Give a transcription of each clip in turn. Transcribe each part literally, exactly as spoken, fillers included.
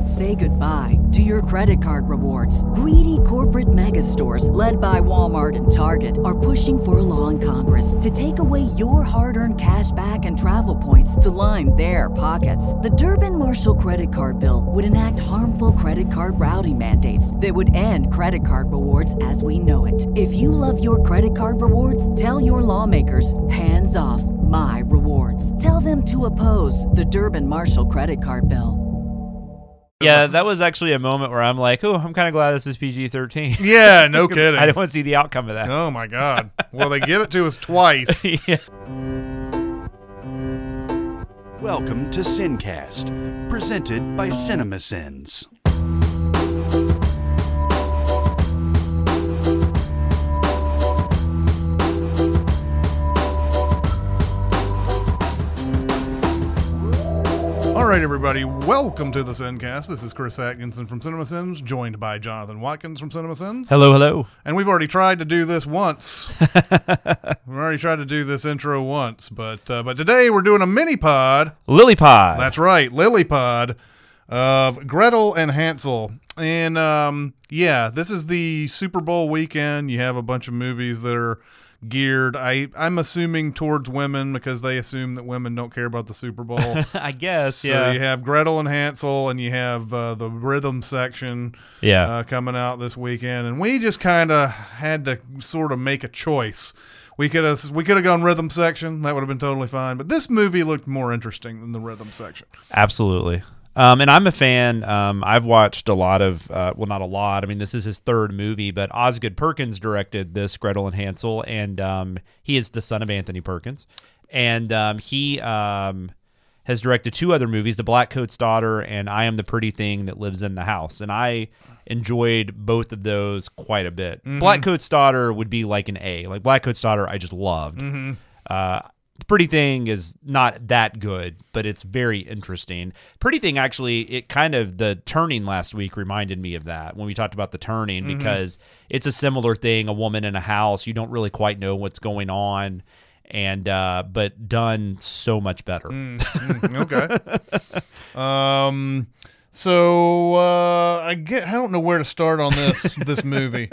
Say goodbye to your credit card rewards. Greedy corporate mega stores, led by Walmart and Target, are pushing for a law in Congress to take away your hard-earned cash back and travel points to line their pockets. The Durbin-Marshall credit card bill would enact harmful credit card routing mandates that would end credit card rewards as we know it. If you love your credit card rewards, tell your lawmakers, hands off my rewards. Tell them to oppose the Durbin-Marshall credit card bill. Yeah, that was actually a moment where I'm like, oh, I'm kind of glad this is P G thirteen. Yeah, no kidding. I didn't want to see the outcome of that. Oh, my God. Well, they give it to us twice. Yeah. Welcome to Sincast, presented by CinemaSins. All right, everybody, welcome to the Sincast. This is Chris Atkinson from CinemaSins, joined by Jonathan Watkins from CinemaSins. Hello, hello. And we've already tried to do this once. We've already tried to do this intro once, but uh, but today we're doing a mini pod. Lily Pod. That's right, Lily Pod of Gretel and Hansel. And um, yeah, this is the Super Bowl weekend. You have a bunch of movies that are geared, I, I'm assuming, towards women because they assume that women don't care about the Super Bowl. I guess, so yeah. So you have Gretel and Hansel, and you have uh, the rhythm section yeah. uh, coming out this weekend. And we just kind of had to sort of make a choice. We could have we could have gone rhythm section. That would have been totally fine. But this movie looked more interesting than the rhythm section. Absolutely. Um, and I'm a fan. Um, I've watched a lot of, uh, well, not a lot. I mean, this is his third movie, but Osgood Perkins directed this, Gretel and Hansel, and um, he is the son of Anthony Perkins. And um, he um, has directed two other movies, The Blackcoat's Daughter and I Am the Pretty Thing That Lives in the House. And I enjoyed both of those quite a bit. Mm-hmm. Blackcoat's Daughter would be like an A. Like Blackcoat's Daughter, I just loved. Mm-hmm. Uh The Pretty Thing is not that good, but it's very interesting. Pretty Thing, actually, it kind of, the turning last week reminded me of that when we talked about the turning, mm-hmm. because it's a similar thing, a woman in a house. You don't really quite know what's going on, and uh, but done so much better. Mm, mm, okay. um. So uh, I get. I don't know where to start on this this movie.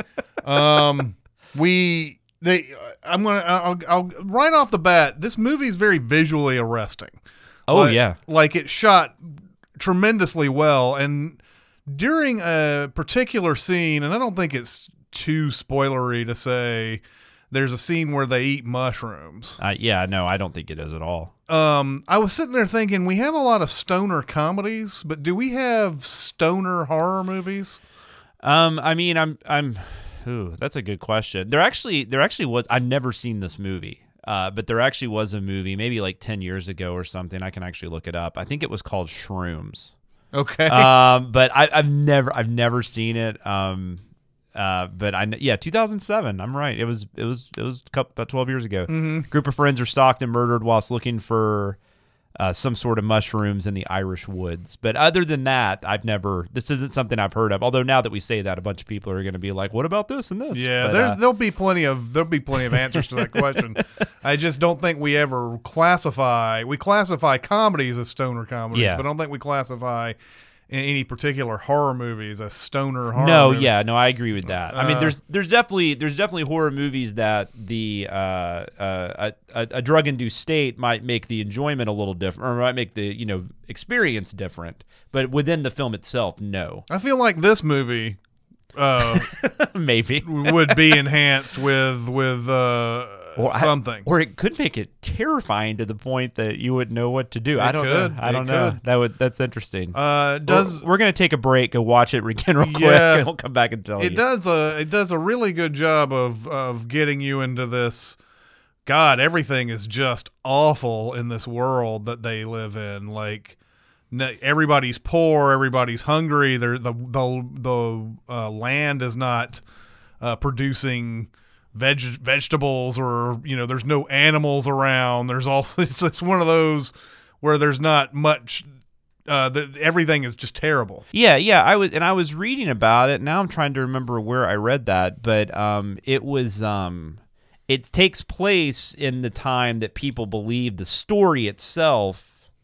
Um. We. They, I'm gonna. I'll, I'll right off the bat. This movie is very visually arresting. Oh like, yeah, like it's shot tremendously well. And during a particular scene, and I don't think it's too spoilery to say, there's a scene where they eat mushrooms. Uh, yeah, no, I don't think it is at all. Um, I was sitting there thinking, we have a lot of stoner comedies, but do we have stoner horror movies? Um, I mean, I'm, I'm. Ooh, that's a good question. There actually, there actually was. I've never seen this movie, uh, but there actually was a movie, maybe like ten years ago or something. I can actually look it up. I think it was called Shrooms. Okay. Um, but I, I've never, I've never seen it. Um, uh, but I, yeah, two thousand seven. I'm right. It was, it was, it was a couple, about twelve years ago. Mm-hmm. Group of friends are stalked and murdered whilst looking for Uh, some sort of mushrooms in the Irish woods. But other than that, I've never, this isn't something I've heard of. Although now that we say that, a bunch of people are going to be like, what about this and this? Yeah, but, there's, uh, there'll be plenty of, there'll be plenty of answers to that question. I just don't think we ever classify, we classify comedies as stoner comedies, Yeah. but I don't think we classify in any particular horror movies as stoner horror No, movie. yeah, no, I agree with that. I mean, Uh, there's there's definitely there's definitely horror movies that the uh, uh, a, a drug induced state might make the enjoyment a little different, or might make the you know experience different. But within the film itself, no, I feel like this movie uh, maybe would be enhanced with with uh, or I- something. or it could make it terrifying to the point that you wouldn't know what to do. It I don't could. know. I It don't know. could. That would that's interesting. uh, does we're, we're gonna take a break, go watch it again real quick, Yeah. and we'll come back and tell it you. does a it does a really good job of of getting you into this. God, everything is just awful in this world that they live in. Like n- everybody's poor, everybody's hungry. They're, the the the uh, land is not uh, producing veg vegetables, or you know, there's no animals around. There's also it's, it's one of those where there's not much. Uh, the, everything is just terrible. Yeah, yeah. I was and I was reading about it. Now I'm trying to remember where I read that, but um, it was um, it takes place in the time that people believe the story itself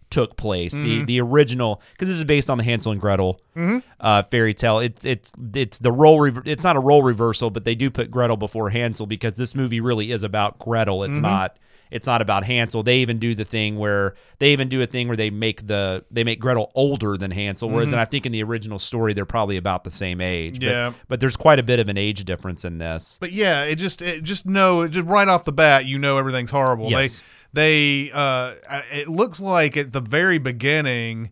took place. Mm-hmm. The the original, because this is based on the Hansel and Gretel Mm-hmm. uh, fairy tale. It's it's it's the role. Re- it's not a role reversal, but they do put Gretel before Hansel because this movie really is about Gretel. It's Mm-hmm. not. It's not about Hansel. They even do the thing where they even do a thing where they make the they make Gretel older than Hansel. Whereas Mm-hmm. I think in the original story they're probably about the same age. Yeah. But, but there's quite a bit of an age difference in this. But yeah, it just it just know just right off the bat, you know everything's horrible. Yes. They they uh, it looks like at the very beginning,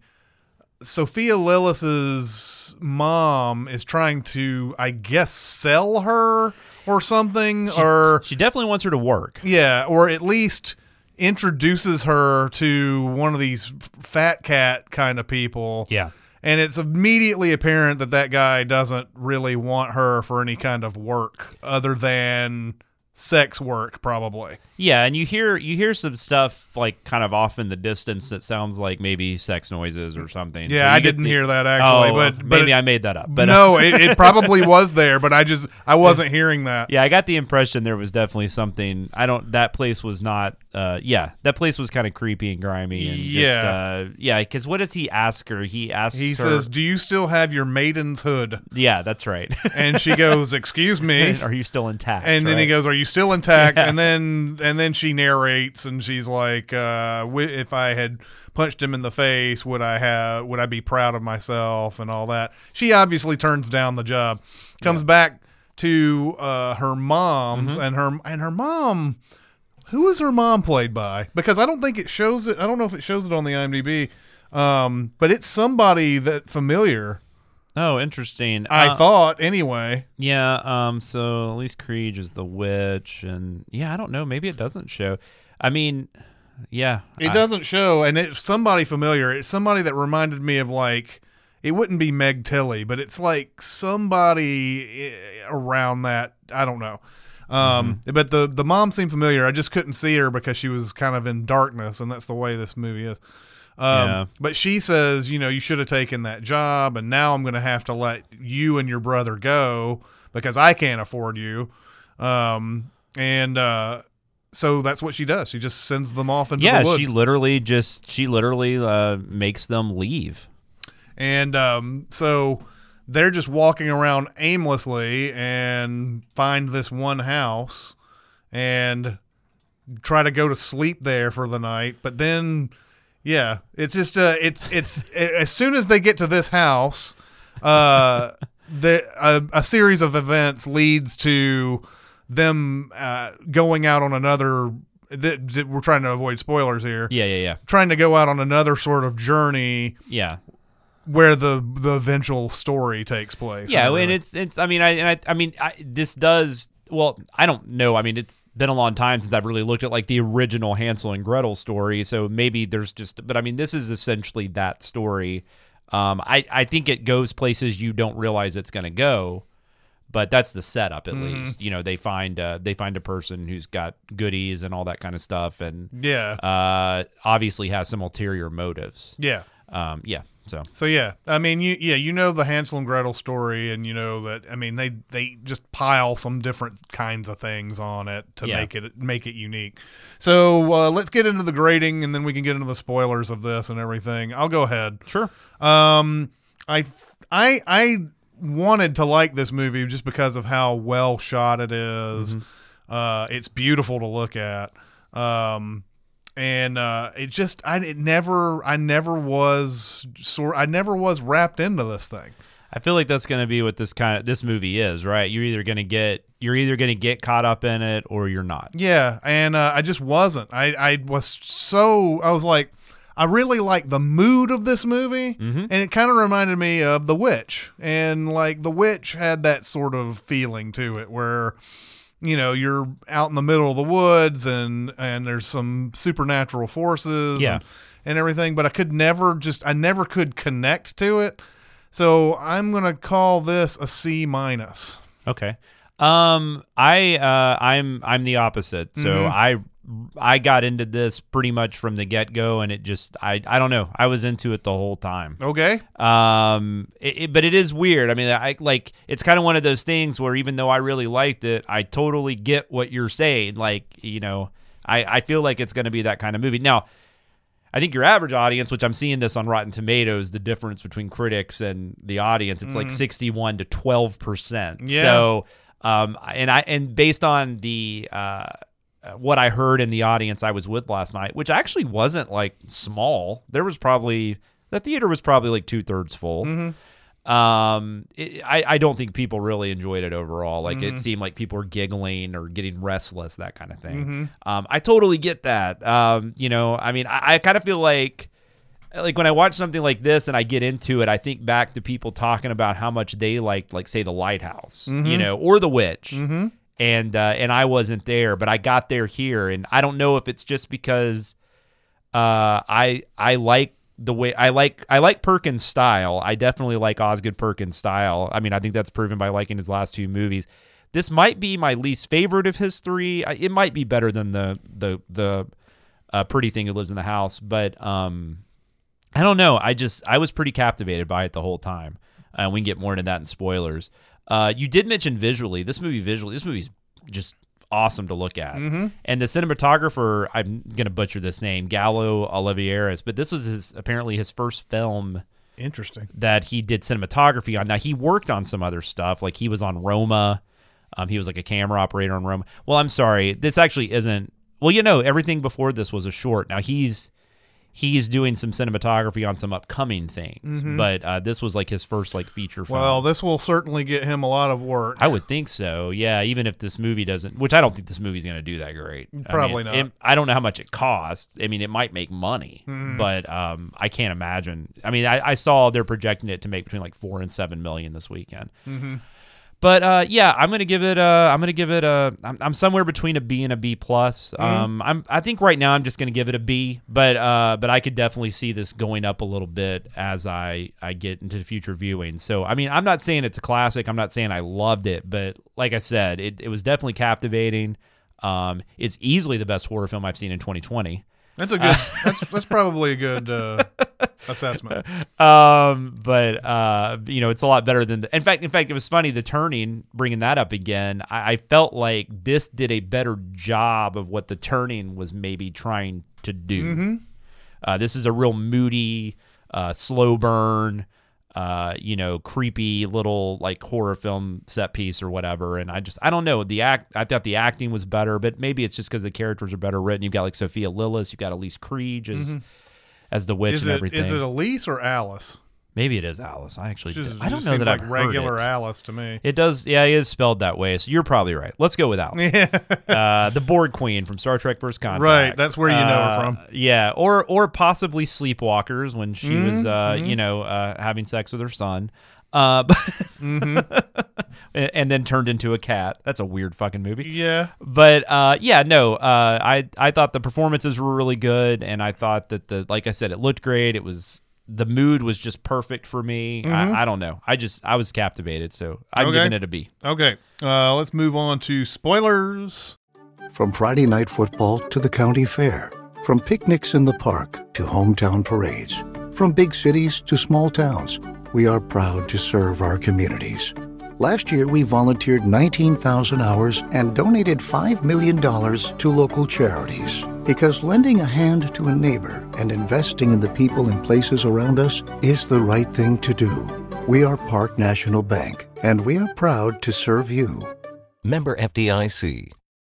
Sophia Lillis's mom is trying to, I guess, sell her or something, She, or she definitely wants her to work. yeah, or at least introduces her to one of these fat cat kind of people. Yeah. And it's immediately apparent that that guy doesn't really want her for any kind of work other than sex work, probably. Yeah, and you hear you hear some stuff like kind of off in the distance that sounds like maybe sex noises or something. Yeah, So you I get didn't the- hear that actually, Oh, but, but maybe it- I made that up. But no, it, it probably was there, but I just I wasn't hearing that. yeah, I got the impression there was definitely something. I don't. That place was not. Uh, yeah, that place was kind of creepy and grimy. And Yeah. just, uh, yeah. Because what does he ask her? He asks. He her, says, "Do you still have your maiden's hood?" "Yeah, that's right." And she goes, "Excuse me." Are you still intact? And then he right? goes, "Are you still intact?" Yeah. And then and then she narrates, and she's like, uh, wi- "If I had punched him in the face, would I have? Would I be proud of myself?" And all that. She obviously turns down the job. Comes Yeah. back to uh, her mom's, Mm-hmm. and her and her mom. Who is her mom played by? Because I don't think it shows it. I don't know if it shows it on the IMDb. Um, but it's somebody that familiar. Oh, interesting. I Uh, thought anyway. Yeah, um, so Elise Creed is the witch, and yeah, I don't know, maybe it doesn't show. I mean, yeah. It I- doesn't show, and it's somebody familiar. It's somebody that reminded me of, like, it wouldn't be Meg Tilly, but it's like somebody eh, around that. I don't know. Um, Mm-hmm. But the the mom seemed familiar. I just couldn't see her because she was kind of in darkness, and that's the way this movie is. Um, Yeah. But she says, you know, you should have taken that job, and now I'm going to have to let you and your brother go because I can't afford you. Um, and uh, so that's what she does. She just sends them off into yeah, the woods. she literally just, she literally uh, makes them leave. And um, so they're just walking around aimlessly and find this one house and try to go to sleep there for the night. But then, yeah, it's just uh, it's it's as soon as they get to this house, uh, the a, a series of events leads to them uh, going out on another. Th- th- we're trying to avoid spoilers here. Yeah, yeah, yeah. Trying to go out on another sort of journey Yeah. where the the eventual story takes place. Yeah, really. and it's it's. I mean, I and I. I mean, I, this does. Well, I don't know. I mean, it's been a long time since I've really looked at like the original Hansel and Gretel story. So maybe there's just. But I mean, this is essentially that story. Um, I I think it goes places you don't realize it's going to go, but that's the setup at Mm-hmm. least. You know, they find uh, they find a person who's got goodies and all that kind of stuff, and yeah, uh, obviously has some ulterior motives. yeah. Um, yeah. So So yeah, I mean, you yeah, you know the Hansel and Gretel story, and you know that I mean they they just pile some different kinds of things on it to Yeah. make it make it unique. So uh, let's get into the grading, and then we can get into the spoilers of this and everything. I'll go ahead. sure. Um, I th- I I wanted to like this movie just because of how well shot it is. Uh, it's beautiful to look at. Um, and uh, it just I it never I never was sort I never was wrapped into this thing. I feel like that's going to be what this kind of this movie is, right? You're either going to get you're either going to get caught up in it or you're not. Yeah, and uh, I just wasn't. I I was so I was like. I really like the mood of this movie, Mhm. and it kind of reminded me of The Witch. And like The Witch had that sort of feeling to it where, you know, you're out in the middle of the woods and and there's some supernatural forces Yeah. and, and everything, but I could never just I never could connect to it. So I'm going to call this a C minus. Okay. Um I uh I'm I'm the opposite. So Mhm. I I got into this pretty much from the get-go, and it just I I don't know. I was into it the whole time. Okay? Um it, it- but it is weird. I mean, I like it's kind of one of those things where even though I really liked it, I totally get what you're saying. Like, you know, I I feel like it's going to be that kind of movie. Now, I think your average audience, which I'm seeing this on Rotten Tomatoes, the difference between critics and the audience, it's mm-hmm. like sixty-one to twelve percent. Yeah. So, um, and I and based on the uh, what I heard in the audience I was with last night, which actually wasn't like small, there was probably the theater was probably like two thirds full. Mm-hmm. Um, it, I, I don't think people really enjoyed it overall. Like mm-hmm. it seemed like people were giggling or getting restless, that kind of thing. Mm-hmm. Um, I totally get that. Um, you know, I mean, I, I kind of feel like, like when I watch something like this and I get into it, I think back to people talking about how much they liked, like say The Lighthouse, mm-hmm. you know, or The Witch. Mm-hmm. And, uh, and I wasn't there, but I got there here. And I don't know if it's just because, uh, I, I like, the way I like I like Perkins' style. I definitely like Osgood Perkins' style. I mean, I think that's proven by liking his last two movies. This might be my least favorite of his three. It might be better than the the the uh, Pretty Thing Who Lives in the House, but um, I don't know. I just I was pretty captivated by it the whole time. And uh, we can get more into that in spoilers. Uh, you did mention visually. This movie visually. This movie's just awesome to look at. Mm-hmm. And the cinematographer, I'm going to butcher this name, Gallo Oliveras, but this was his apparently his first film Interesting. that he did cinematography on. Now, he worked on some other stuff, like he was on Roma. Um, he was like a camera operator on Roma. Well, I'm sorry. This actually isn't, well, you know, everything before this was a short. Now, he's he's doing some cinematography on some upcoming things, mm-hmm. but uh, this was like his first like feature film. Well, this will certainly get him a lot of work. I would think so. Yeah, even if this movie doesn't, which I don't think this movie's going to do that great. Probably I mean, not. It, I don't know how much it costs. I mean, it might make money, mm. but um, I can't imagine. I mean, I, I saw they're projecting it to make between like four and seven million this weekend. Mm-hmm. But uh, yeah, I'm gonna give it. A, I'm gonna give it a. I'm, I'm somewhere between a B and a B plus. Mm-hmm. Um, I'm. I think right now I'm just gonna give it a B. But uh, but I could definitely see this going up a little bit as I I get into future viewing. So I mean, I'm not saying it's a classic. I'm not saying I loved it. But like I said, it it was definitely captivating. Um, it's easily the best horror film I've seen in twenty twenty. That's a good. that's that's probably a good uh, assessment. Um, but uh, you know, it's a lot better than. The, in fact, in fact, it was funny. The Turning, bringing that up again. I, I felt like this did a better job of what The Turning was maybe trying to do. Mm-hmm. Uh, this is a real moody, uh, slow burn. Uh, you know, creepy little like horror film set piece or whatever. And I just, I don't know. The act, I thought the acting was better, but maybe it's just because the characters are better written. You've got like Sophia Lillis, you've got Elise Creed as, mm-hmm. as the witch is and it, everything. Is it Elise or Alice? Maybe it is Alice. I actually, Just, I don't just know that like I've regular heard it. Alice to me. It does, yeah, it is spelled that way. So you're probably right. Let's go with Alice. Yeah. uh, the Borg Queen from Star Trek First Contact. Right, that's where you know uh, her from. Yeah, or or possibly Sleepwalkers when she mm-hmm, was, uh, mm-hmm. you know, uh, having sex with her son. Uh, but mm-hmm. and then turned into a cat. That's a weird fucking movie. Yeah. But uh, yeah, no. Uh, I I thought the performances were really good, and I thought that the like I said, it looked great. It was the mood was just perfect for me. Mm-hmm. I, I don't know. I just I was captivated, so I'm okay. giving it a B. Okay. Uh, let's move on to spoilers. From Friday night football to the county fair, from picnics in the park to hometown parades, from big cities to small towns, we are proud to serve our communities. Last year, we volunteered nineteen thousand hours and donated five million dollars to local charities. Because lending a hand to a neighbor and investing in the people and places around us is the right thing to do. We are Park National Bank, and we are proud to serve you. Member F D I C.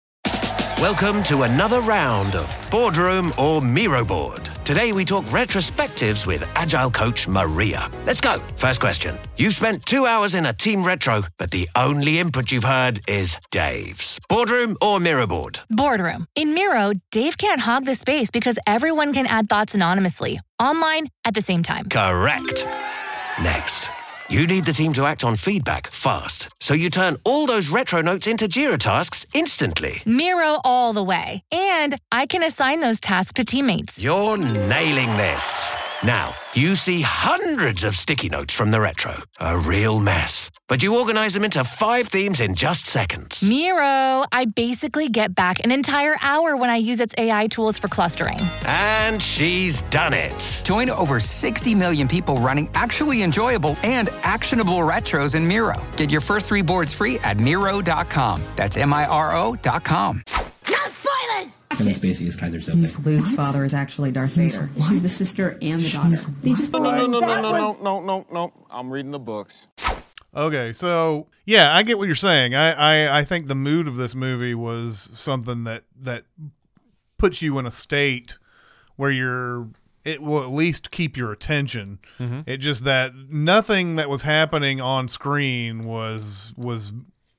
Welcome to another round of Boardroom or Miro Board. Today we talk retrospectives with Agile coach Maria. Let's go. First question. You've spent two hours in a team retro, but the only input you've heard is Dave's. Boardroom or Miro Board? Boardroom. In Miro, Dave can't hog the space because everyone can add thoughts anonymously, online, at the same time. Correct. Next. You need the team to act on feedback fast, so you turn all those retro notes into Jira tasks instantly. Miro all the way. And I can assign those tasks to teammates. You're nailing this. Now, you see hundreds of sticky notes from the retro. A real mess. But you organize them into five themes in just seconds. Miro, I basically get back an entire hour when I use its A I tools for clustering. And she's done it. Join over sixty million people running actually enjoyable and actionable retros in Miro. Get your first three boards free at Miro dot com. That's M I R O dot com. No spoilers! Kevin Spacey is Kaiser Miss Soze. Luke's father is actually Darth Vader. She's the sister and the daughter. They just No, no, no, no, no, no, no, no, no. I'm reading the books. Okay, so yeah, I get what you're saying. I, I, I think the mood of this movie was something that that puts you in a state where you're. It will at least keep your attention. Mm-hmm. It just that nothing that was happening on screen was was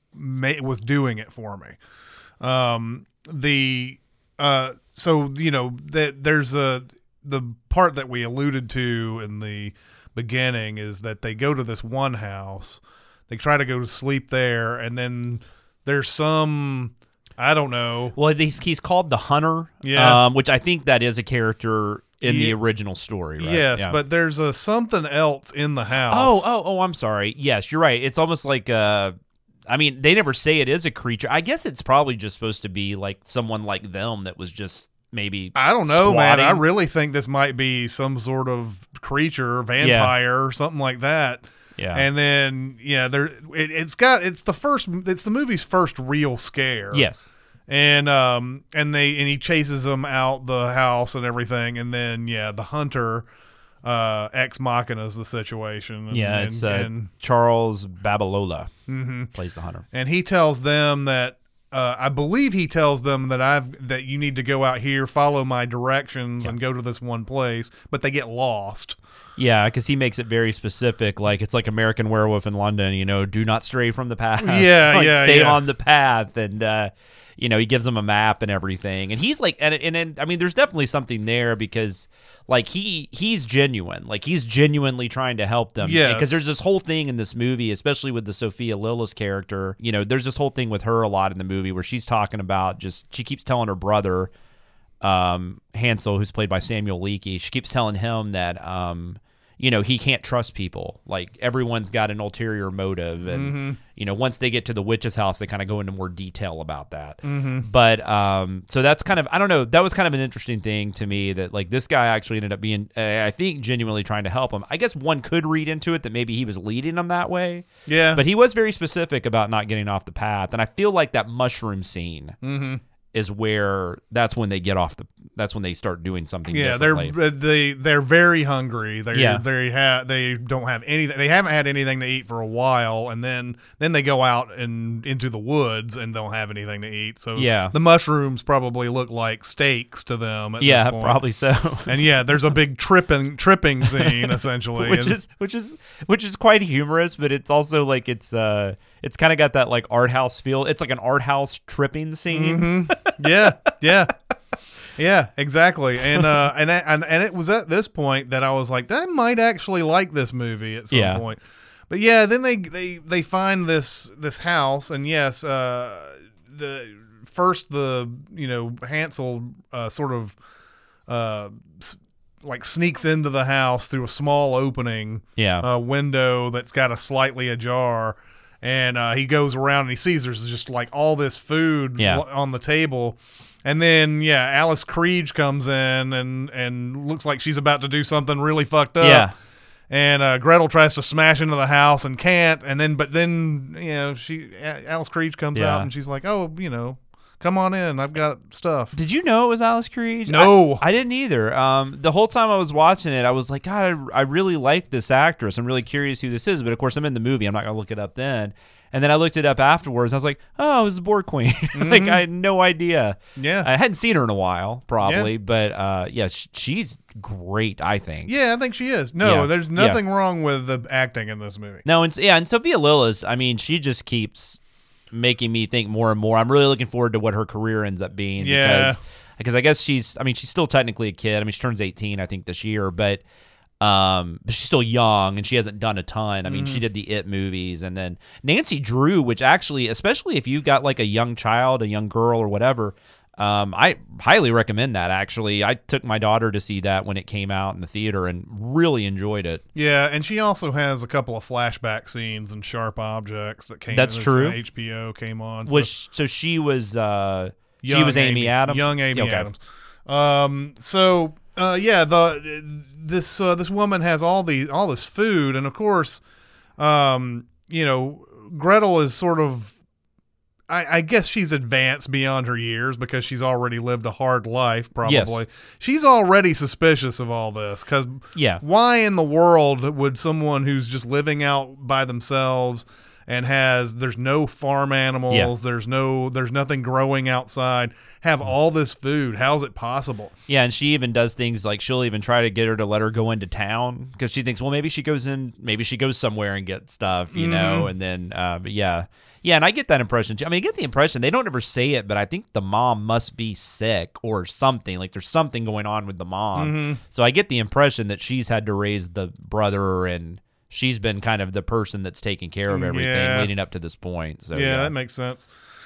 was doing it for me. Um, the uh, so you know that there's a the part that we alluded to in the beginning is that they go to this one house, they try to go to sleep there, and then there's some I don't know. Well, he's he's called the Hunter, yeah, um, which I think that is a character in yeah. the original story, right? Yes, yeah. but there's a something else in the house. Oh, oh, oh! I'm sorry. Yes, you're right. It's almost like uh I mean, they never say it is a creature. I guess it's probably just supposed to be like someone like them that was just maybe. I don't know, squatting. man. I really think this might be some sort of creature, vampire, yeah. or something like that. Yeah. And then yeah, there it, it's got it's the first it's the movie's first real scare. Yes. And um and they and he chases them out the house and everything, and then yeah, the hunter uh ex machina is the situation. And, yeah, and, it's uh, and, Charles Babalola mm-hmm. plays the hunter, and he tells them that uh, I believe he tells them that I've that you need to go out here, follow my directions, yeah. and go to this one place, but they get lost. Yeah, because he makes it very specific. Like it's like American Werewolf in London. You know, do not stray from the path. Yeah, like, yeah, stay yeah. on the path, and uh, you know, he gives them a map and everything. And he's like, and and, and I mean, there's definitely something there because, like, he he's genuine. Like he's genuinely trying to help them. Yeah. Because there's this whole thing in this movie, especially with the Sophia Lillis character. You know, there's this whole thing with her a lot in the movie where she's talking about just she keeps telling her brother, um, Hansel, who's played by Samuel Leakey, she keeps telling him that um. you know, he can't trust people. Like, everyone's got an ulterior motive. And, mm-hmm. you know, once they get to the witch's house, they kind of go into more detail about that. Mm-hmm. But, um, so that's kind of, I don't know, that was kind of an interesting thing to me that, like, this guy actually ended up being, uh, I think, genuinely trying to help him. I guess one could read into it that maybe he was leading them that way. Yeah. But he was very specific about not getting off the path. And I feel like that mushroom scene mm-hmm. is where that's when they get off the that's when they start doing something yeah differently. they're they they're very hungry they yeah. they ha- they don't have anything they haven't had anything to eat for a while, and then then they go out and into the woods and don't have anything to eat, so yeah. the mushrooms probably look like steaks to them at yeah this point. Probably so. And yeah, there's a big tripping tripping scene essentially, which and, is which is which is quite humorous, but it's also like it's uh it's kind of got that like art house feel. It's like an art house tripping scene. Mm-hmm. yeah yeah Yeah, exactly, and uh, and and and it was at this point that I was like, I might actually like this movie at some yeah. point. But yeah, then they they they find this this house, and yes, uh, the first the you know Hansel uh, sort of uh, like sneaks into the house through a small opening, yeah, uh, window that's got a slightly ajar. And uh, he goes around and he sees there's just like all this food yeah. on the table. And then, yeah, Alice Creed comes in and, and looks like she's about to do something really fucked up. Yeah. And uh, Gretel tries to smash into the house and can't. And then, but then, you know, she Alice Creed comes yeah. out and she's like, oh, you know, come on in. I've got stuff. Did you know it was Alice Creed? No. I, I didn't either. Um, the whole time I was watching it, I was like, God, I, I really like this actress. I'm really curious who this is. But, of course, I'm in the movie. I'm not going to look it up then. And then I looked it up afterwards. I was like, oh, it was the Boar Queen. Mm-hmm. Like, I had no idea. Yeah. I hadn't seen her in a while, probably. Yeah. But, uh, yeah, sh- she's great, I think. Yeah, I think she is. No, yeah. there's nothing yeah. wrong with the acting in this movie. No, and yeah, and Sophia Lillis, I mean, she just keeps making me think more and more. I'm really looking forward to what her career ends up being. Yeah. Because, because I guess she's, I mean, she's still technically a kid. I mean, she turns eighteen, I think, this year. But, um, but she's still young, and she hasn't done a ton. I mean, Mm-hmm. she did the It movies. And then Nancy Drew, which actually, especially if you've got like a young child, a young girl or whatever, um, I highly recommend that, actually. I took my daughter to see that when it came out in the theater and really enjoyed it. Yeah, and she also has a couple of flashback scenes and Sharp Objects that came. That's as true. H B O came on. Which so she was uh, she Young was Amy, Amy Adams, young Amy Okay. Adams. Um, so uh, yeah, the this uh, this woman has all the all this food, and of course, um, you know, Gretel is sort of I, I guess she's advanced beyond her years because she's already lived a hard life, probably. Yes. She's already suspicious of all this because yeah. why in the world would someone who's just living out by themselves and has there's no farm animals, Yeah. there's no there's nothing growing outside, have all this food? How's it possible? Yeah, and she even does things like she'll even try to get her to let her go into town because she thinks, well, maybe she goes in, maybe she goes somewhere and gets stuff, you Mhm. know, and then, uh, but yeah. Yeah, and I get that impression too. I mean, I get the impression, they don't ever say it, but I think the mom must be sick or something. Like there's something going on with the mom. Mhm. So I get the impression that she's had to raise the brother and she's been kind of the person that's taking care of everything Yeah. leading up to this point. So yeah, yeah, that makes sense.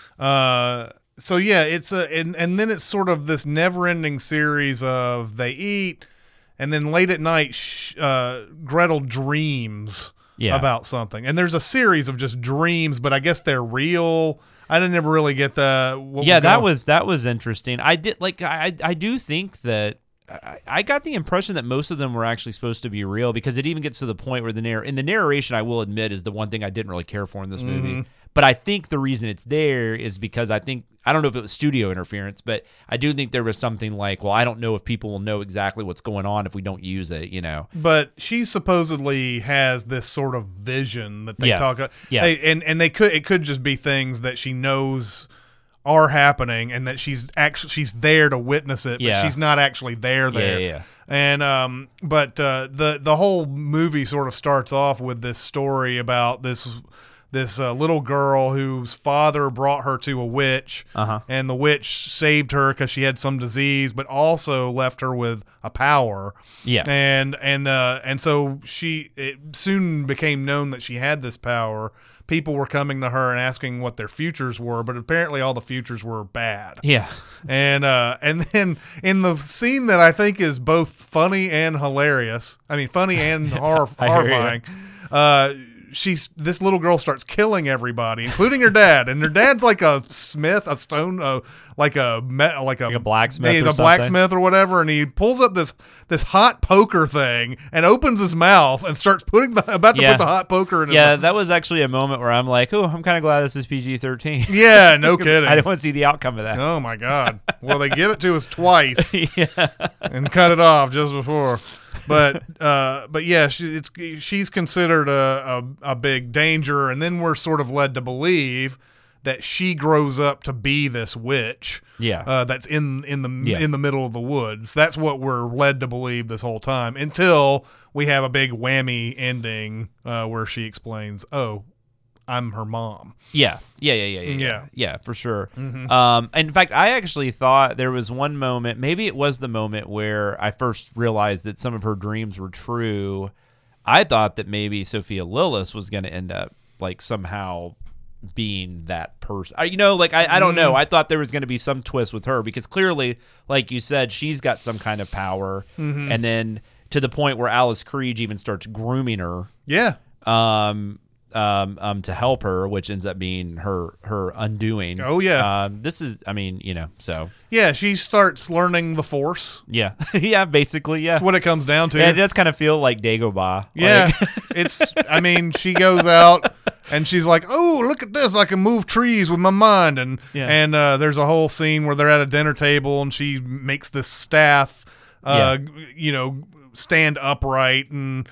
Uh, so yeah, it's a and, and then it's sort of this never-ending series of they eat, and then late at night, sh- uh, Gretel dreams Yeah. about something, and there's a series of just dreams, but I guess they're real. I didn't ever really get the what yeah, that going- was that was interesting. I did like I I do think that I, I got the impression that most of them were actually supposed to be real because it even gets to the point where the narr- in the narration, I will admit, is the one thing I didn't really care for in this movie. Mhm. But I think the reason it's there is because I think I don't know if it was studio interference, but I do think there was something like, well, I don't know if people will know exactly what's going on if we don't use it, you know. But she supposedly has this sort of vision that they Yeah. talk about. Yeah. They, and and they could it could just be things that she knows are happening and that she's actually she's there to witness it, but Yeah. she's not actually there Yeah, there. yeah, yeah. And um but uh the the whole movie sort of starts off with this story about this this uh, little girl whose father brought her to a witch, Uh-huh. and the witch saved her because she had some disease, but also left her with a power. Yeah. And and uh, and so she it soon became known that she had this power. People were coming to her and asking what their futures were, but apparently all the futures were bad. Yeah. And uh, and then in the scene that I think is both funny and hilarious, I mean funny and horror, I hear you. horrifying. Uh, she's this little girl starts killing everybody, including her dad, and her dad's like a smith, a stone, uh, like a me, like a, Like a blacksmith He's or a something. blacksmith or whatever, and he pulls up this this hot poker thing and opens his mouth and starts putting the about to Yeah. put the hot poker in. His Yeah, mouth. that was actually a moment where I'm like, oh, I'm kind of glad this is P G thirteen. Yeah, no kidding. I don't want to see the outcome of that. Oh my God! Well, they give it to us twice yeah. and cut it off just before. But uh, but yeah, she, it's she's considered a, a a big danger, and then we're sort of led to believe that she grows up to be this witch. Yeah. uh, that's in in the Yeah. in the middle of the woods. That's what we're led to believe this whole time until we have a big whammy ending uh, where she explains, "Oh, I'm her mom." Yeah, yeah, yeah, yeah, yeah, yeah, Yeah. yeah, for sure. Mhm. Um, in fact, I actually thought there was one moment, maybe it was the moment where I first realized that some of her dreams were true. I thought that maybe Sophia Lillis was going to end up like somehow being that person. I, you know, like I, I don't know. I thought there was going to be some twist with her because clearly, like you said, she's got some kind of power, Mhm. and then to the point where Alice Creed even starts grooming her. Yeah. Um, um, um, to help her, which ends up being her her undoing. Oh, yeah. Um, this is, I mean, you know, so Yeah, she starts learning the Force. yeah, yeah, basically, yeah. That's what it comes down to. Yeah, it does kind of feel like Dagobah. Yeah, Like- it's. I mean, she goes out and she's like, "Oh, look at this! I can move trees with my mind." And Yeah. and uh, there's a whole scene where they're at a dinner table and she makes this staff, uh, you know, stand upright and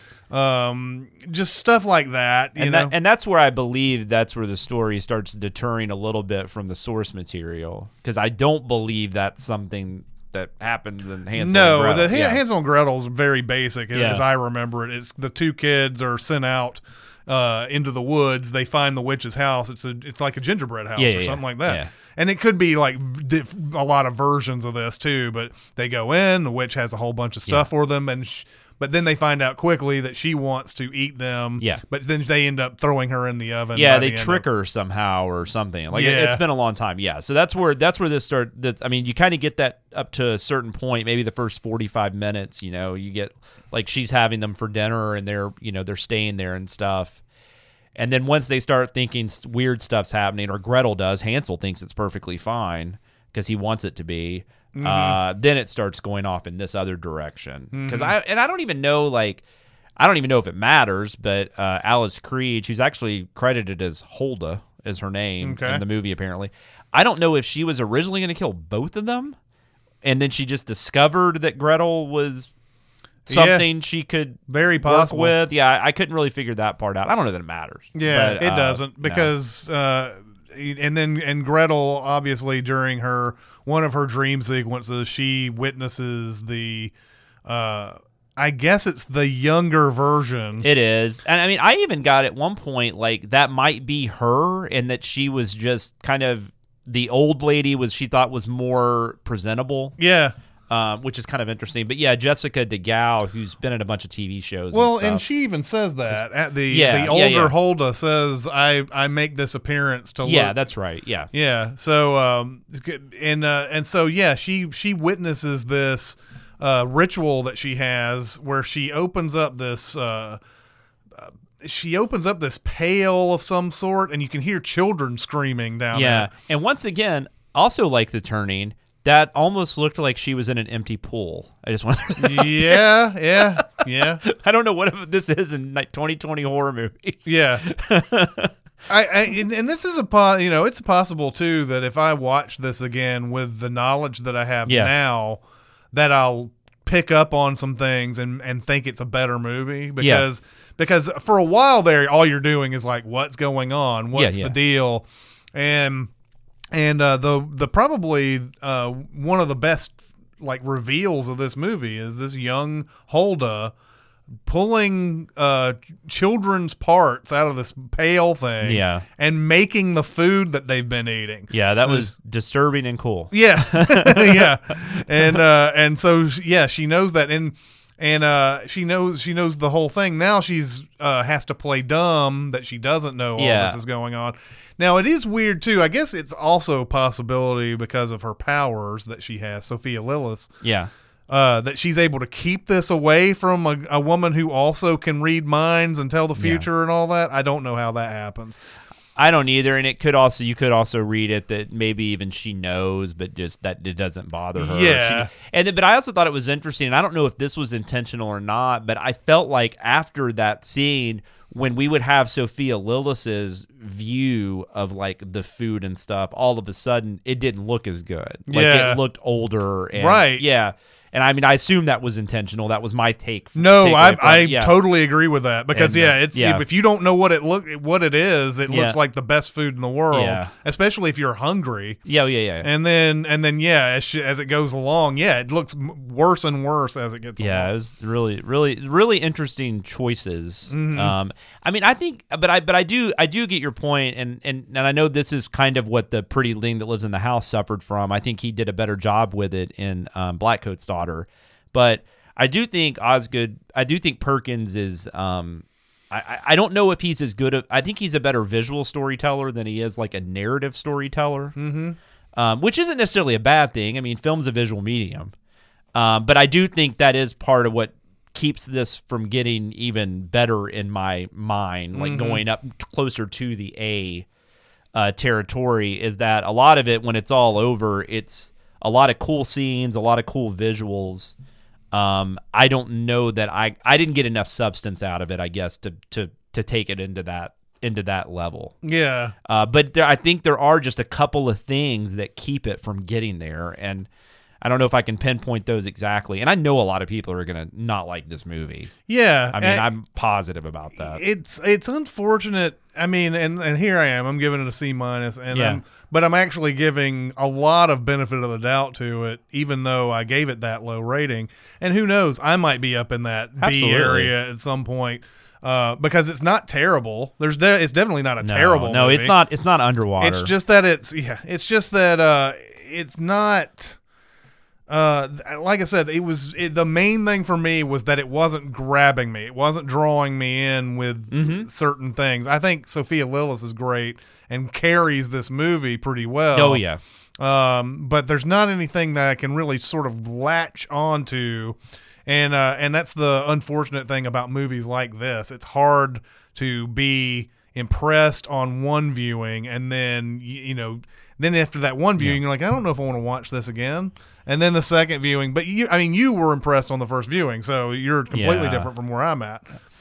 um, just stuff like that. You and know, that, and that's where I believe that's where the story starts deterring a little bit from the source material because I don't believe that's something that happens in Hansel no, and Gretel. the yeah. Hansel and Gretel is very basic Yeah. as I remember it. It's the two kids are sent out uh, into the woods. They find the witch's house. It's a it's like a gingerbread house Yeah, or yeah, something yeah. like that. Yeah. And it could be like v- a lot of versions of this too. But they go in. The witch has a whole bunch of stuff Yeah. for them, and sh- but then they find out quickly that she wants to eat them. Yeah. But then they end up throwing her in the oven. Yeah, by they the end trick of- her somehow or something. Like it, Yeah. it's been a long time. Yeah, so that's where that's where this start. That I mean, you kind of get that up to a certain point. Maybe the first forty-five minutes. You know, you get like she's having them for dinner, and they're you know they're staying there and stuff. And then once they start thinking s- weird stuff's happening, or Gretel does, Hansel thinks it's perfectly fine because he wants it to be. Mhm. Uh, then it starts going off in this other direction. Because Mhm. I and I don't even know like. I don't even know if it matters, but uh, Alice Creed, she's actually credited as Hulda is her name Okay. in the movie, apparently. I don't know if she was originally going to kill both of them, and then she just discovered that Gretel was something Yeah. she could Very work possible. with. Yeah, I, I couldn't really figure that part out. I don't know that it matters. Yeah, but, it uh, doesn't no. because uh, and then and Gretel obviously during her one of her dream sequences she witnesses the uh, I guess it's the younger version. It is. And I mean, I even got at one point like that might be her, and that she was just kind of the old lady was she thought was more presentable. Yeah. Um, which is kind of interesting. But yeah, Jessica DeGao, who's been in a bunch of T V shows. Well, and, and stuff. she even says that at the Yeah, the older yeah, yeah. Hulda says I I make this appearance to Yeah, look. that's right. Yeah. Yeah. So um and uh and so yeah, she she witnesses this uh ritual that she has where she opens up this uh uh, she opens up this pail of some sort and you can hear children screaming down Yeah. there. And once again, also like the turning, that almost looked like she was in an empty pool. I just want to Yeah, yeah, yeah. I don't know what this is in like twenty twenty horror movies. Yeah. I, I and, and this is a po- you know, it's possible too that if I watch this again with the knowledge that I have Yeah. now, that I'll pick up on some things and, and think it's a better movie because because for a while there all you're doing is like what's going on, what's Yeah, yeah. the deal, and and uh, the the probably uh, one of the best like reveals of this movie is this young Hulda pulling uh, children's parts out of this pail thing, Yeah. and making the food that they've been eating. Yeah, that There's- was disturbing and cool. Yeah, yeah, and uh, and so yeah, she knows that, and and uh, she knows she knows the whole thing. Now she's uh, has to play dumb that she doesn't know all Yeah. this is going on. Now it is weird too. I guess it's also a possibility because of her powers that she has, Sophia Lillis. Yeah. Uh, that she's able to keep this away from a, a woman who also can read minds and tell the future and all that. I don't know how that happens. I don't either, and it could also you could also read it that maybe even she knows, but just that it doesn't bother her. Yeah. She, and then, but I also thought it was interesting. And I don't know if this was intentional or not, but I felt like after that scene, when we would have Sophia Lillis's view of like the food and stuff, all of a sudden it didn't look as good. Like Yeah. it looked older, and, Right. Yeah. And I mean, I assume that was intentional. That was my take. From, No, takeaway I from I it. Yeah. totally agree with that because And, uh, yeah, it's yeah. If, if you don't know what it look what it is, it looks Yeah. like the best food in the world. Yeah. Especially if you're hungry. Yeah, yeah, yeah. And then and then yeah, as she, as it goes along, yeah, it looks m- worse and worse as it gets. Yeah, along. it was really, really, really interesting choices. Mhm. Um, I mean, I think, but I, but I do, I do get your point, and and and I know this is kind of what the pretty thing that lives in the house suffered from. I think he did a better job with it in um, Blackcoat's Daughter, but I do think Osgood, I do think Perkins is. Um, I, I- I don't know if he's as good. Of, I think he's a better visual storyteller than he is like a narrative storyteller, Mhm. um, which isn't necessarily a bad thing. I mean, film's a visual medium. Um, but I do think that is part of what keeps this from getting even better in my mind, like Mhm. going up t- closer to the A uh, territory, is that a lot of it, when it's all over, it's a lot of cool scenes, a lot of cool visuals. Um, I don't know that I, I didn't get enough substance out of it, I guess, to, to, to take it into that, into that level. Yeah. Uh, but there, I think there are just a couple of things that keep it from getting there. And I don't know if I can pinpoint those exactly. And I know a lot of people are going to not like this movie. Yeah, I mean, and- I'm positive about that. It's it's unfortunate. I mean, and, and here I am. I'm giving it a C minus, and Yeah. I'm, but I'm actually giving a lot of benefit of the doubt to it, even though I gave it that low rating. And who knows, I might be up in that B Absolutely. area at some point uh, because it's not terrible. There's de- it's definitely not a No, terrible. no, movie. it's not. It's not underwater. It's just that it's yeah. It's just that uh, it's not. Uh, th- like I said, it was it, the main thing for me was that it wasn't grabbing me. It wasn't drawing me in with Mm-hmm. certain things. I think Sophia Lillis is great and carries this movie pretty well. Oh, yeah. Um, but there's not anything that I can really sort of latch onto, and uh, and that's the unfortunate thing about movies like this. It's hard to be impressed on one viewing, and then you, you know, then after that one viewing, you're like, I don't know if I want to watch this again. And then the second viewing, but you, I mean, you were impressed on the first viewing, so you're completely Yeah. different from where I'm at.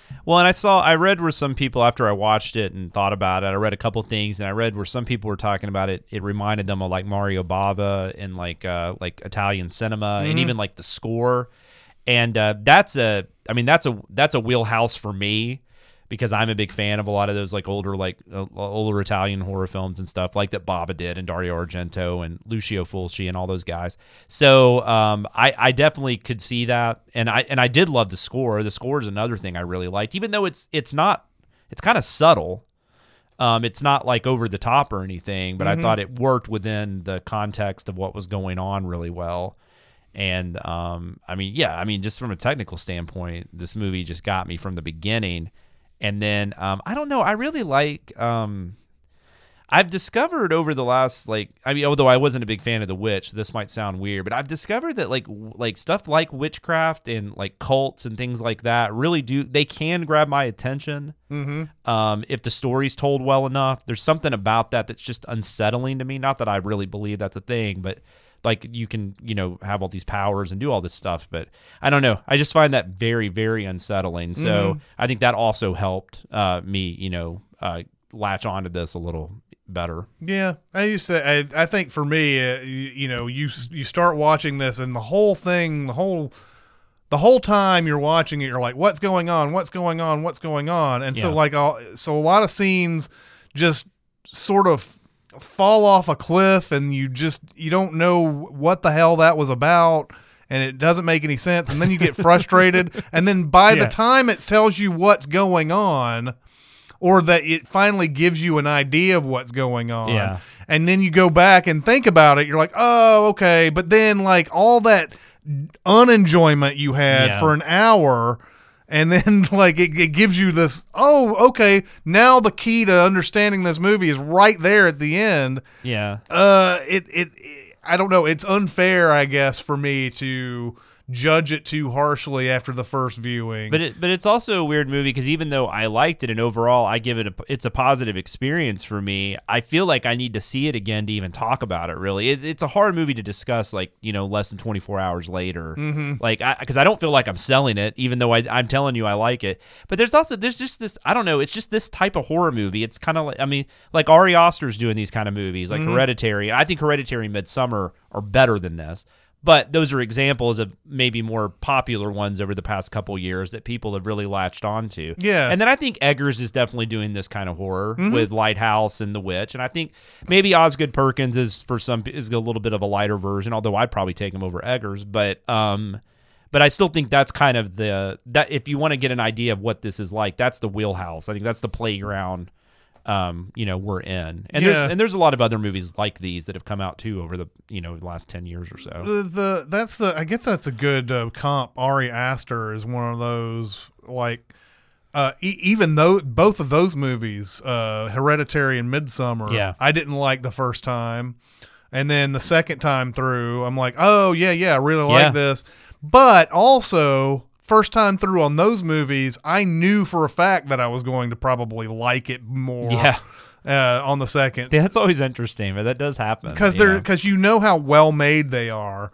Well, and I saw, I read where some people, after I watched it and thought about it, I read a couple things, and I read where some people were talking about it. It reminded them of like Mario Bava and like uh, like Italian cinema, Mhm. and even like the score. And uh, that's a, I mean, that's a that's a wheelhouse for me, because I'm a big fan of a lot of those like older like uh, older Italian horror films and stuff like that Bava did, and Dario Argento and Lucio Fulci and all those guys. So um, I, I definitely could see that, and I and I did love the score. The score is another thing I really liked, even though it's it's not it's kind of subtle. Um, it's not like over the top or anything, but Mhm. I thought it worked within the context of what was going on really well. And um, I mean, yeah, I mean, just from a technical standpoint, this movie just got me from the beginning. And then um, I don't know, I really like. Um, I've discovered over the last like, I mean, although I wasn't a big fan of The Witch, this might sound weird, but I've discovered that like w- like stuff like witchcraft and like cults and things like that really do, they can grab my attention. Mm-hmm. Um, if the story's told well enough. There's something about that that's just unsettling to me. Not that I really believe that's a thing, but like you can, you know, have all these powers and do all this stuff, but I don't know. I just find that very, very unsettling. So Mhm. I think that also helped uh, me, you know, uh, latch onto this a little better. Yeah, I used to. I, I think for me, uh, you, you know, you you start watching this, and the whole thing, the whole, the whole time you're watching it, you're like, "What's going on? What's going on? What's going on?" And so, Yeah. like, all, so a lot of scenes just sort of fall off a cliff, and you just you don't know what the hell that was about, and it doesn't make any sense, and then you get frustrated, and then by Yeah. the time it tells you what's going on, or that it finally gives you an idea of what's going on, Yeah. and then you go back and think about it, you're like, oh, okay, but then like all that unenjoyment you had Yeah. for an hour, and then like it, it gives you this, oh, okay, now the key to understanding this movie is right there at the end. Yeah. Uh, it, it, it I don't know. It's unfair, I guess, for me to judge it too harshly after the first viewing. But it, but it's also a weird movie because even though I liked it and overall I give it a, it's a positive experience for me, I feel like I need to see it again to even talk about it. Really, it, it's a hard movie to discuss like, you know, less than twenty-four hours later. Mhm. Like, I, because I don't feel like I'm selling it, even though I, I'm telling you I like it. But there's also there's just this, I don't know, it's just this type of horror movie. It's kind of like, I mean, like Ari Aster's doing these kind of movies, like Mhm. Hereditary. I think Hereditary and Midsommar are better than this. But those are examples of maybe more popular ones over the past couple years that people have really latched onto. Yeah. And then I think Eggers is definitely doing this kind of horror Mhm. with Lighthouse and The Witch. And I think maybe Osgood Perkins is for some is a little bit of a lighter version, although I'd probably take him over Eggers. But um, but I still think that's kind of the that if you want to get an idea of what this is like, that's the wheelhouse. I think that's the playground. Um, you know, we're in, and Yeah. there's and there's a lot of other movies like these that have come out too over the you know the last ten years or so. The, the that's the I guess that's a good uh, comp. Ari Aster is one of those like uh, e- even though both of those movies, uh, Hereditary and Midsommar, Yeah. I didn't like the first time, and then the second time through, I'm like, oh yeah, yeah, I really Yeah. like this. But also, first time through on those movies, I knew for a fact that I was going to probably like it more. Yeah. Uh, on the second, That's always interesting, but that does happen because you they're know? because you know how well made they are.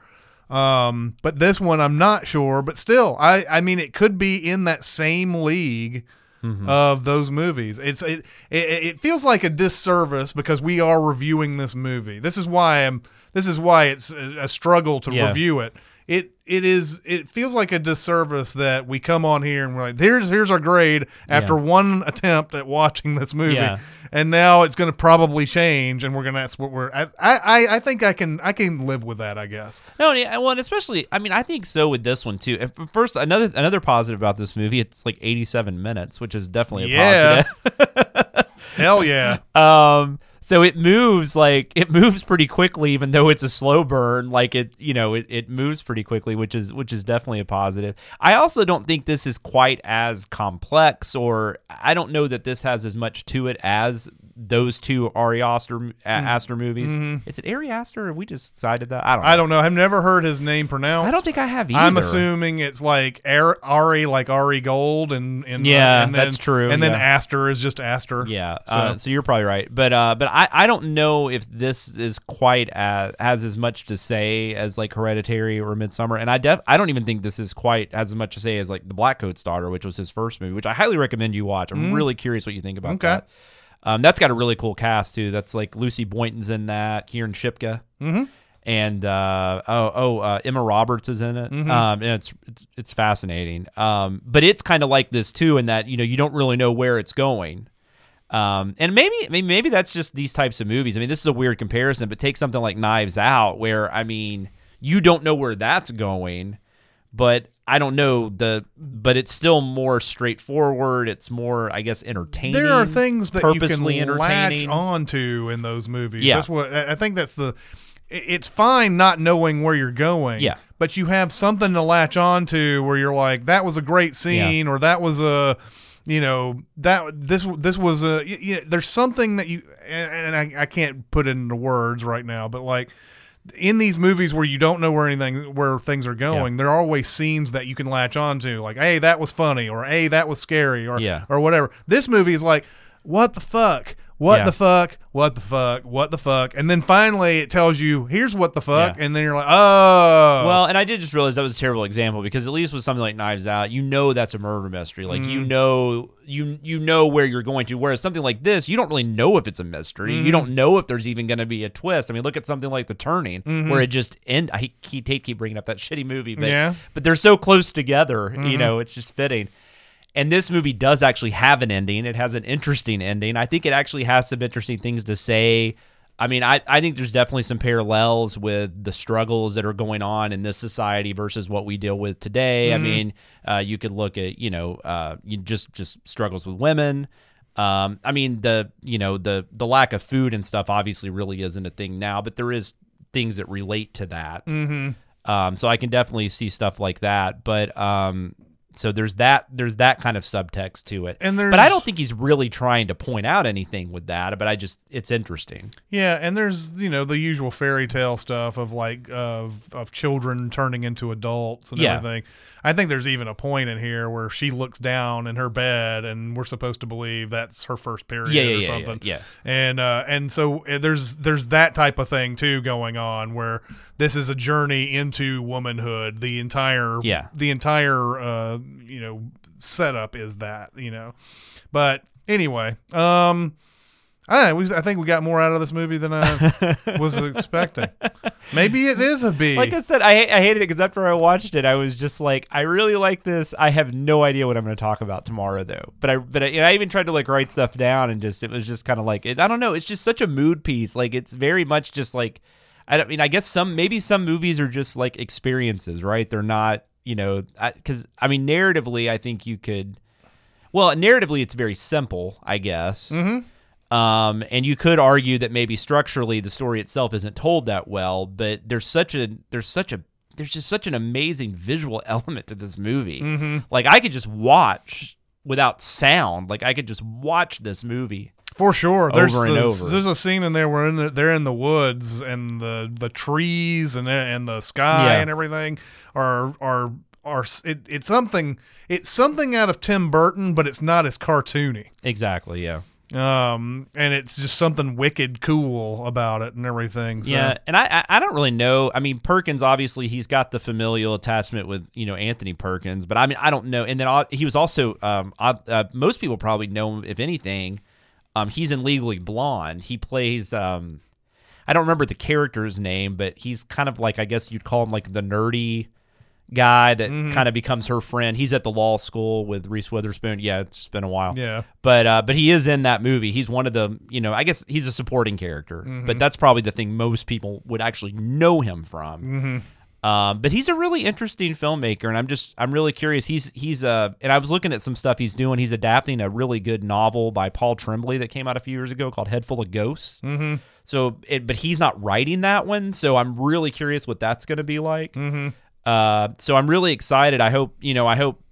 Um, but this one I'm not sure. But still, I I mean it could be in that same league Mhm. of those movies. It's it, it it feels like a disservice because we are reviewing this movie. This is why I'm. This is why it's a, a struggle to Yeah. review it. It it is it feels like a disservice that we come on here and we're like, here's here's our grade after Yeah. one attempt at watching this movie, Yeah. and now it's going to probably change, and we're going to that's what we're. I, I I think I can I can live with that, I guess. No, yeah, well, and especially, I mean, I think so with this one too. If, first, another another positive about this movie, it's like eighty-seven minutes, which is definitely a Yeah. positive. Hell yeah. Um, so it moves like it moves pretty quickly, even though it's a slow burn. Like it, you know, it, it moves pretty quickly, which is which is definitely a positive. I also don't think this is quite as complex, or I don't know that this has as much to it as those two Ari Aster, Aster movies. Mm-hmm. Is it Ari Aster? Have we just decided that? I don't know. I don't know. I've never heard his name pronounced. I don't think I have either. I'm assuming it's like Ari, like Ari Gold, and, and yeah, uh, and then, that's true. And then yeah. Aster is just Aster. Yeah, so, uh, so you're probably right. But uh, but I, I don't know if this is quite as, has as much to say as like Hereditary or Midsommar, and I def I don't even think this is quite has as much to say as like The Blackcoat's Daughter, which was his first movie, which I highly recommend you watch. I'm mm. really curious what you think about okay. that. Um, that's got a really cool cast too. That's like Lucy Boynton's in that, Kieran Shipka, mm-hmm. and uh, oh oh uh, Emma Roberts is in it. Mm-hmm. Um, and it's it's, it's fascinating. Um, but it's kind of like this too, in that you know you don't really know where it's going. Um, and maybe maybe maybe that's just these types of movies. I mean, this is a weird comparison, but take something like Knives Out, where I mean, you don't know where that's going, but I don't know the, but it's still more straightforward. It's more, I guess, entertaining. There are things that you can latch entertaining. onto in those movies. Yeah. That's what I think. That's the. It's fine not knowing where you're going. Yeah. But you have something to latch onto where you're like, that was a great scene, yeah. or that was a, you know, that this this was a. You know, there's something that you and, and I, I can't put it into words right now, but like. In these movies where you don't know where anything where things are going, yeah. there are always scenes that you can latch onto, like, hey, that was funny, or hey, that was scary, or yeah. or whatever. This movie is like, what the fuck? What yeah. the fuck? What the fuck? What the fuck? And then finally it tells you, here's what the fuck, yeah. and then you're like, oh. Well, and I did just realize that was a terrible example, because at least with something like Knives Out, you know that's a murder mystery. Like mm. you know you you know where you're going to. Whereas something like this, you don't really know if it's a mystery. Mm. You don't know if there's even going to be a twist. I mean, look at something like The Turning, mm-hmm. where it just end. I keep keep bringing up that shitty movie, but yeah. but they're so close together. Mm-hmm. You know, it's just fitting. And this movie does actually have an ending. It has an interesting ending. I think it actually has some interesting things to say. I mean, I, I think there's definitely some parallels with the struggles that are going on in this society versus what we deal with today. Mm-hmm. I mean, uh, you could look at, you know, uh, you just just struggles with women. Um, I mean, the you know the the lack of food and stuff obviously really isn't a thing now, but there is things that relate to that. Mm-hmm. Um, so I can definitely see stuff like that, but. Um, So there's that there's that kind of subtext to it. And there's, but I don't think he's really trying to point out anything with that, but I just it's interesting. Yeah, and there's, you know, the usual fairy tale stuff of like of of children turning into adults and yeah. everything. I think there's even a point in here where she looks down in her bed and we're supposed to believe that's her first period yeah, yeah, or yeah, something. Yeah. yeah. And uh and so there's there's that type of thing too going on where this is a journey into womanhood. The entire yeah. the entire uh you know setup is that, you know. But anyway, um I we, I think we got more out of this movie than I was expecting. Maybe it is a B. Like I said, I I hated it because after I watched it, I was just like, I really like this. I have no idea what I'm going to talk about tomorrow, though. But I but I, you know, I even tried to like write stuff down, and just it was just kind of like it, I don't know. It's just such a mood piece. Like it's very much just like I don't I mean I guess some maybe some movies are just like experiences, right? They're not, you know, because I, I mean narratively, I think you could. Well, narratively, it's very simple, I guess. Mm-hmm. Um, and you could argue that maybe structurally the story itself isn't told that well, but there's such a there's such a there's just such an amazing visual element to this movie. Mm-hmm. Like I could just watch without sound. Like I could just watch this movie for sure. Over there's and the, over. There's a scene in there where in the, they're in the woods and the the trees and and the sky yeah. and everything are are are it, it's something it's something out of Tim Burton, but it's not as cartoony. Exactly. Yeah. Um, and it's just something wicked cool about it and everything. So. Yeah, and I I don't really know. I mean, Perkins obviously he's got the familial attachment with you know Anthony Perkins, but I mean I don't know. And then he was also um uh, most people probably know him, if anything. Um, he's in Legally Blonde. He plays um, I don't remember the character's name, but he's kind of like I guess you'd call him like the nerdy guy that mm-hmm. kind of becomes her friend. He's at the law school with Reese Witherspoon. Yeah, it's been a while. Yeah. But uh, but he is in that movie. He's one of the, you know, I guess he's a supporting character. Mm-hmm. But that's probably the thing most people would actually know him from. Mm-hmm. Um, but he's a really interesting filmmaker, and I'm just I'm really curious. He's he's uh and I was looking at some stuff he's doing. He's adapting a really good novel by Paul Tremblay that came out a few years ago called Head Full of Ghosts. Mm-hmm. So, it, but he's not writing that one. So I'm really curious what that's going to be like. Mm-hmm. Uh, so I'm really excited. I hope, you know, I hope,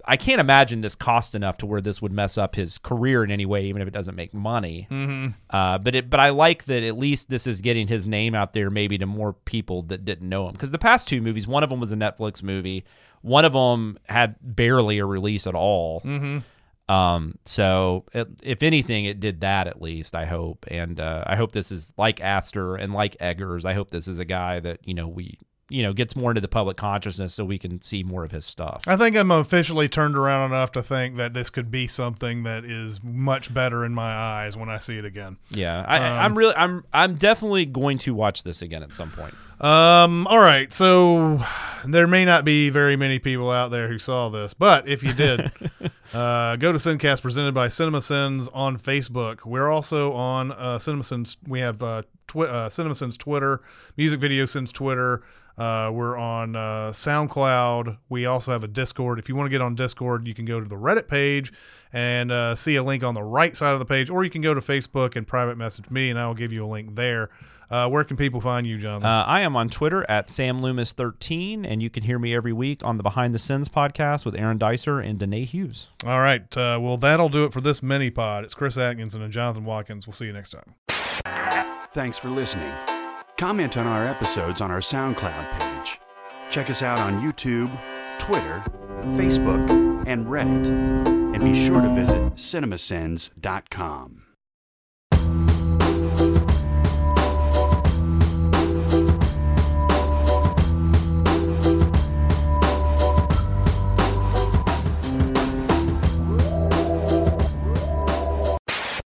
I can't imagine this cost enough to where this would mess up his career in any way, even if it doesn't make money. Mm-hmm. Uh, but it, but I like that at least this is getting his name out there, maybe to more people that didn't know him. Because the past two movies, one of them was a Netflix movie, one of them had barely a release at all. Mm-hmm. Um, so it, if anything, it did that at least, I hope. And uh, I hope this is like Astor and like Eggers. I hope this is a guy that, you know, we, you know, gets more into the public consciousness so we can see more of his stuff. I think I'm officially turned around enough to think that this could be something that is much better in my eyes when I see it again. Yeah. I, um, I'm really, I'm, I'm definitely going to watch this again at some point. Um, all right. So there may not be very many people out there who saw this, but if you did, uh, go to Sincast presented by CinemaSins on Facebook. We're also on, uh, CinemaSins. We have, uh, twi- uh, CinemaSins Twitter, Music Video Sins Twitter. Uh, we're on uh, SoundCloud. We also have a Discord. If you want to get on Discord, you can go to the Reddit page and uh, see a link on the right side of the page, or you can go to Facebook and private message me, and I will give you a link there. Uh, where can people find you, Jonathan? Uh, I am on Twitter at Sam Loomis thirteen, and you can hear me every week on the Behind the Sins podcast with Aaron Dicer and Danae Hughes. All right. Uh, well, that'll do it for this mini pod. It's Chris Atkinson and Jonathan Watkins. We'll see you next time. Thanks for listening. Comment on our episodes on our SoundCloud page. Check us out on YouTube, Twitter, Facebook, and Reddit. And be sure to visit cinemasins dot com.